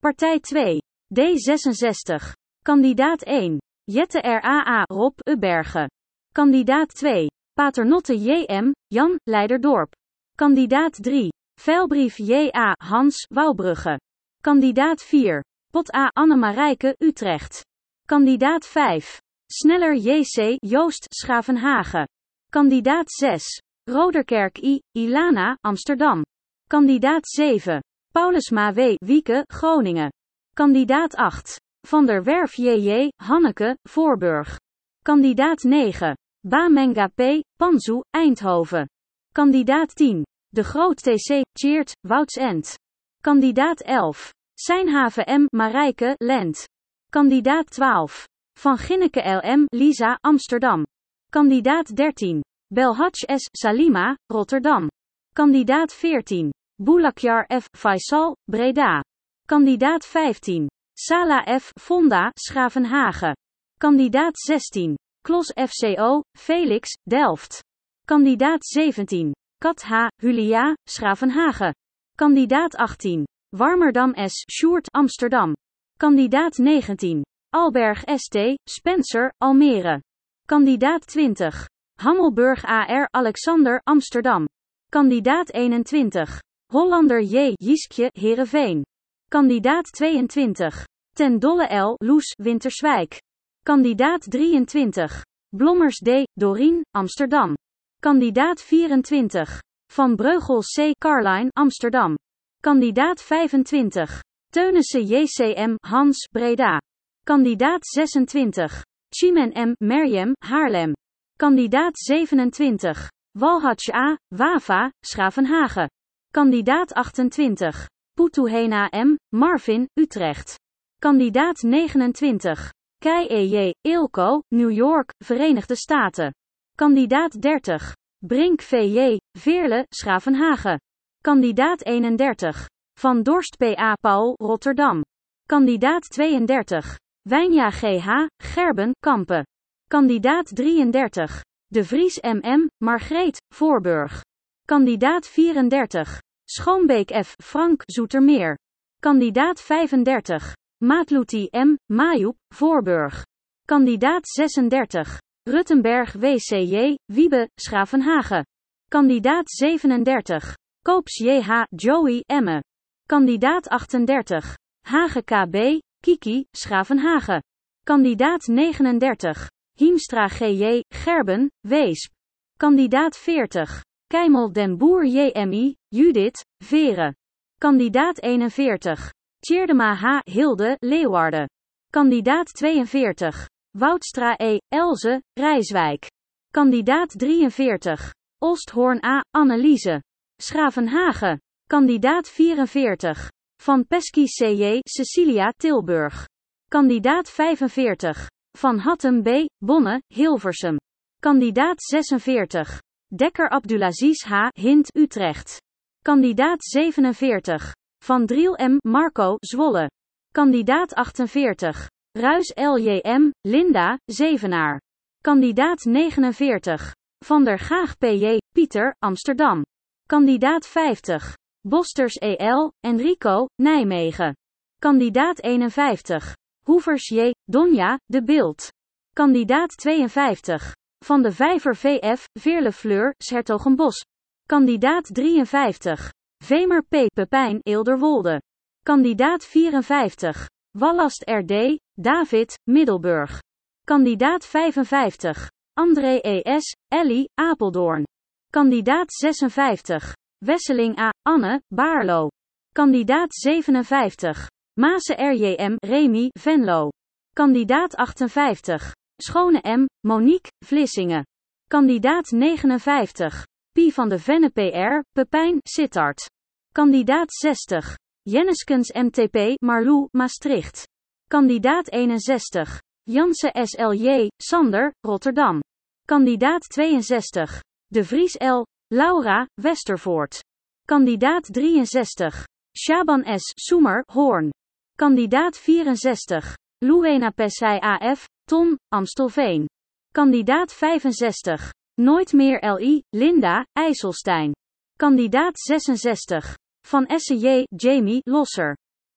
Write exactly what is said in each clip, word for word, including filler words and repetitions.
Partij twee. D zesenzestig. Kandidaat één. Jette R A A Rob Ubbergen. Kandidaat twee. Paternotte J M Jan Leiderdorp. Kandidaat drie. Veilbrief J A Hans Wouwbrugge. Kandidaat vier. Pot A Annemarijke Utrecht. Kandidaat vijf. Sneller J C Joost Schavenhagen. Kandidaat zes. Roderkerk I Ilana Amsterdam. Kandidaat zeven. Paulusma W Wieke Groningen. Kandidaat acht. Van der Werf J J Hanneke Voorburg. Kandidaat negen. Bamenga P Panzu Eindhoven. Kandidaat tien. De Groot T C Tjeerd Woudsend. Kandidaat elf. Seinhaven M Marijke Lent. Kandidaat twaalf. Van Ginneke L M Lisa Amsterdam. Kandidaat dertien. Belhadj S Salima Rotterdam. Kandidaat veertien. Boulakjar F Faisal Breda. Kandidaat vijftien. Sala F Fonda Schavenhagen. Kandidaat zestien. Klos F C O Felix Delft. Kandidaat zeventien. Kat H Hulia Schavenhagen. Kandidaat achttien. Warmerdam S Sjoerd Amsterdam. Kandidaat negentien. Alberg S T Spencer Almere. Kandidaat twintig. Hammelburg A R Alexander Amsterdam. Kandidaat eenentwintig. Hollander J Jiskje Heerenveen. Kandidaat tweeëntwintig. Ten Dolle L Loes Winterswijk. Kandidaat drieëntwintig. Blommers D Dorien Amsterdam. Kandidaat vierentwintig. Van Breugel C Carline Amsterdam. Kandidaat vijfentwintig. Teunissen J C M Hans Breda. Kandidaat zesentwintig. Chimen M Merjem Haarlem. Kandidaat zevenentwintig. Walhadj A Wafa Schavenhagen. Kandidaat achtentwintig. Putuhena M Marvin Utrecht. Kandidaat negenentwintig. Kei E J Eelco New York Verenigde Staten. Kandidaat dertig. Brink V J Veerle Schavenhagen. Kandidaat eenendertig. Van Dorst P A Paul Rotterdam. Kandidaat tweeëndertig. Wijnja G H Gerben Kampen. Kandidaat drieëndertig. De Vries M M Margreet Voorburg. Kandidaat vierendertig. Schoonbeek F Frank Zoetermeer. Kandidaat vijfendertig. Maatloeti M Majoep Voorburg. Kandidaat zesendertig. Ruttenberg W C J Wiebe Schavenhagen. Kandidaat zevenendertig. Koops J H Joey Emme. Kandidaat achtendertig. Hage K B Kiki Schavenhagen. Kandidaat negenendertig. Hiemstra G J Gerben Weesp. Kandidaat veertig. Keimel den Boer J M I Judith Veren. Kandidaat eenenveertig. Tjeerdema H Hilde Leeuwarden. Kandidaat tweeënveertig. Woudstra E Elze Rijswijk. Kandidaat drieënveertig. Osthoorn A Anneliese Schavenhagen. Kandidaat vierenveertig. Van Pesky C J Cecilia Tilburg. Kandidaat vijfenveertig. Van Hattem B Bonne Hilversum. Kandidaat zesenveertig. Dekker Abdulaziz H Hint Utrecht. Kandidaat zevenenveertig. Van Driel M Marco Zwolle. Kandidaat achtenveertig. Ruis L J M Linda Zevenaar. Kandidaat negenenveertig. Van der Gaag P J Pieter Amsterdam. Kandidaat vijftig. Bosters E L Enrico Nijmegen. Kandidaat eenenvijftig. Hoevers J Donja De Beeld. Kandidaat tweeënvijftig. Van de Vijver V F Veerle Fleur 's-Hertogenbosch. Kandidaat drieënvijftig. Vemer P Pepijn Eelderwolde. Kandidaat vierenvijftig. Wallast R D David Middelburg. Kandidaat vijfenvijftig. André E S Ellie Apeldoorn. Kandidaat zesenvijftig. Wesseling A Anne Baarlo. Kandidaat zevenenvijftig. Maase R J M Remy Venlo. Kandidaat achtenvijftig. Schone M Monique Vlissingen. Kandidaat negenenvijftig. Pie van de Venne P R Pepijn Sittard. Kandidaat zestig. Jenneskens M T P Marlou Maastricht. Kandidaat eenenzestig. Janse S L J Sander Rotterdam. Kandidaat tweeënzestig. De Vries L Laura Westervoort. Kandidaat drieënzestig. Shaban S Soemer Hoorn. Kandidaat vierenzestig. Louena Pessay A F Ton Amstelveen. Kandidaat vijfenzestig. Nooit meer L I Linda IJsselstein. Kandidaat zesenzestig. Van Essen J Jamie Losser.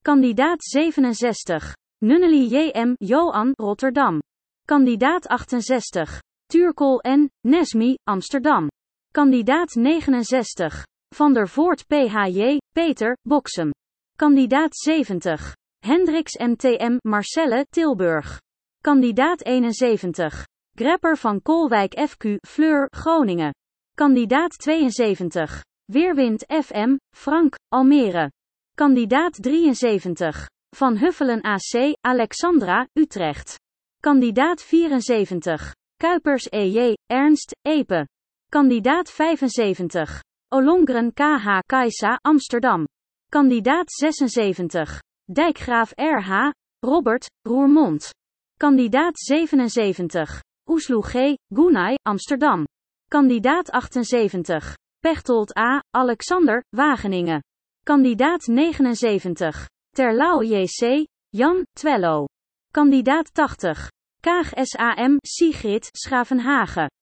Kandidaat zevenenzestig. Nunnely J M Johan, Rotterdam. Kandidaat achtenzestig. Turkol N. Nesmi, Amsterdam. Kandidaat negenenzestig. Van der Voort P H J, Peter, Boksem. Kandidaat zeventig. Hendricks M T M, Marcelle, Tilburg. Kandidaat eenenzeventig. Grepper van Kolwijk F Q, Fleur, Groningen. Kandidaat tweeënzeventig. Weerwind F M, Frank, Almere. Kandidaat drieënzeventig. Van Huffelen A C, Alexandra, Utrecht. Kandidaat vierenzeventig. Kuipers E J, Ernst, Epe. Kandidaat vijfenzeventig. Olongren K H Kajsa, Amsterdam. Kandidaat zesenzeventig. Dijkgraaf R H, Robert, Roermond. Kandidaat zevenenzeventig. Oesloe G, Gunay, Amsterdam. Kandidaat achtenzeventig. Pechtold A, Alexander, Wageningen. Kandidaat negenenzeventig. Terlouw J C, Jan, Twello. Kandidaat tachtig. Kaag S A M, Sigrid, Schavenhagen.